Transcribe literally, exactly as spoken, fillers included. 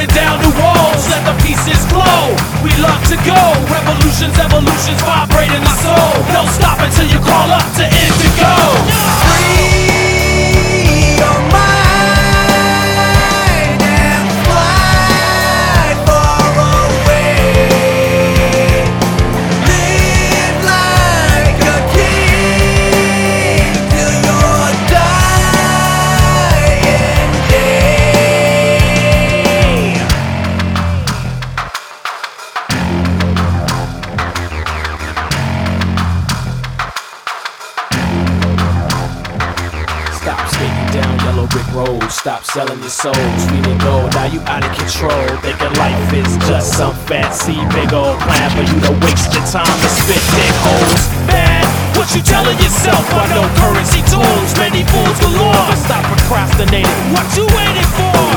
burning down new walls, let the pieces flow. We love to go, revolutions, evolutions, vibrating our soul. Don't stop until you call up to Indigo. Free your mind and fly far away. Live like a king till your dying day. Stop skating down yellow brick roads. Stop selling your souls, feeling gold. Now you out of control, thinking life is just some fancy big old plan for you to waste your time to spit big holes. Man, what you telling yourself? By no currency tools, many fools galore. But stop procrastinating, what you waiting for?